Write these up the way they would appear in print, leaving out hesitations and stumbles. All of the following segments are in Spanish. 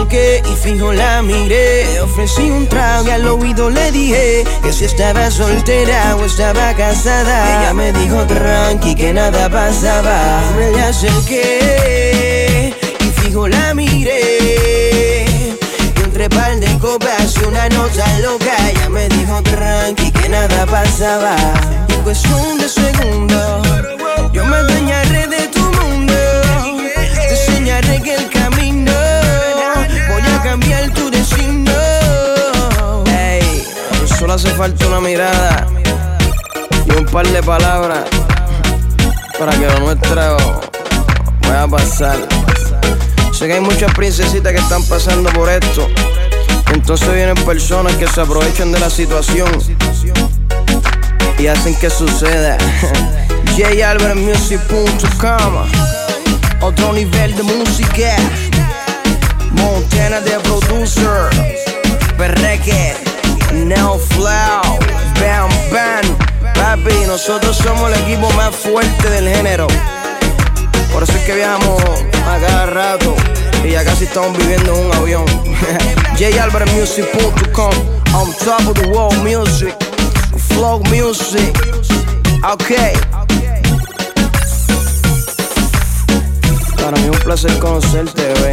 acerqué y fijo la miré. Ofrecí un trago y al oído le dije que si estaba soltera o estaba casada. Ella me dijo tranqui que nada pasaba. Me le acerqué y fijo la miré. Y entre par de copas y una nota loca, ella me dijo tranqui que nada pasaba. Y en cuestión de segundos yo me dañaré de tu mundo. Te enseñaré que el camino voy a cambiar tu destino. Ey, solo hace falta una mirada y un par de palabras para que lo nuestro vaya a pasar. Sé que hay muchas princesitas que están pasando por esto. Entonces vienen personas que se aprovechan de la situación y hacen que suceda. JAlbertMusic.com. Otro nivel de música. Montana de producer. Perreque, No Flow, Bam Bam. Papi, nosotros somos el equipo más fuerte del género. Por eso es que viajamos a cada rato y ya casi estamos viviendo en un avión. JAlbertMusic.com. On top of the world music. Flow music. Okay. Para mí es un placer conocerte, bebé.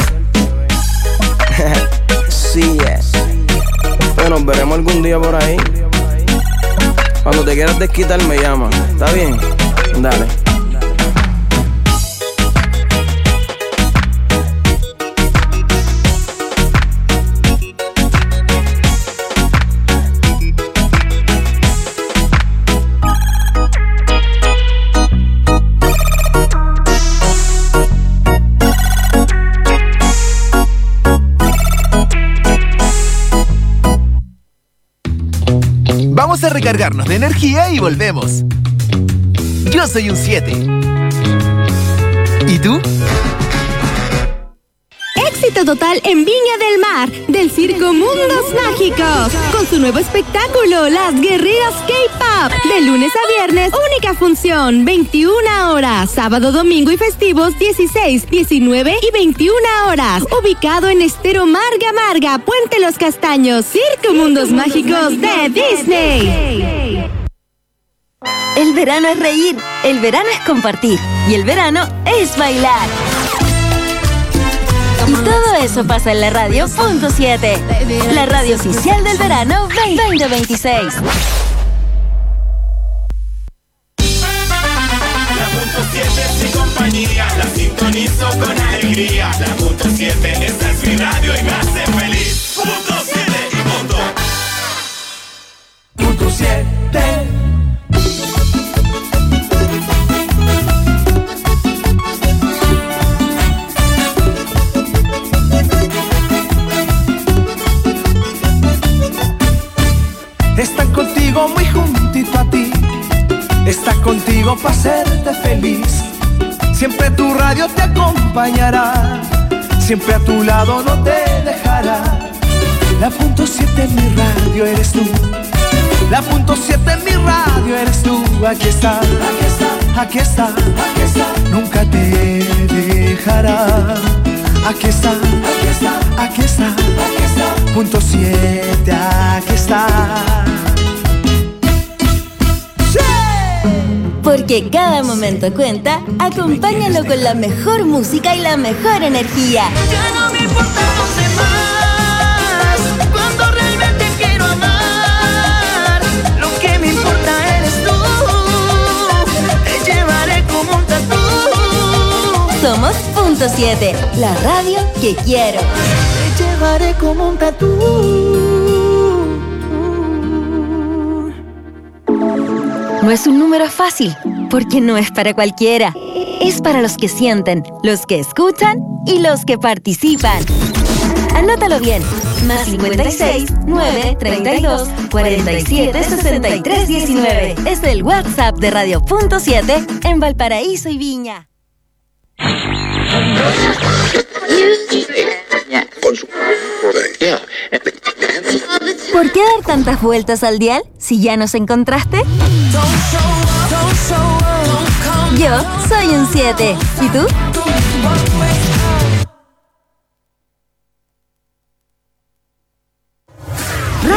Sí, yes. Pero nos veremos algún día por ahí. Cuando te quieras desquitar me llama. ¿Está bien? Dale. Vamos a recargarnos de energía y volvemos. Yo soy un 7. ¿Y tú? Éxito total en Viña del Mar, del Circo Mundos Mágicos, con su nuevo espectáculo, Las Guerreras K-Pop, de lunes a viernes, única función, 21 horas, sábado, domingo y festivos, 16, 19 y 21 horas, ubicado en Estero Marga Marga, Puente Los Castaños, Circo Mundos Mágicos de Disney. El verano es reír, el verano es compartir y el verano es bailar. Y todo eso pasa en la radio .7, la radio oficial del verano 2026. La .7 es mi compañía, la sintonizo con alegría. La .7, esta es mi radio y me hace feliz. .7 y punto. .7. Están contigo muy juntito a ti, están contigo para hacerte feliz. Siempre tu radio te acompañará, siempre a tu lado no te dejará. La .7 en mi radio eres tú, la .7 en mi radio eres tú. Aquí está, aquí está, aquí está, aquí está, nunca te dejará. Aquí está, aquí está, aquí está, aquí está, .7, aquí está. ¡Sí! Porque cada momento cuenta, acompáñalo con la mejor música y la mejor energía. Ya no me importa los demás, cuando realmente quiero amar. Lo que me importa eres tú, te llevaré como un tatú. Somos .7, la radio que quiero. Te llevaré como un tatú. No es un número fácil, porque no es para cualquiera. Es para los que sienten, los que escuchan y los que participan. Anótalo bien. Más 56 9 32 47 63 19. Es el WhatsApp de Radio .7 en Valparaíso y Viña. ¿Por qué dar tantas vueltas al dial si ya nos encontraste? Yo soy un 7. ¿Y tú?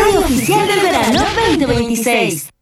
radio oficial del verano 2026.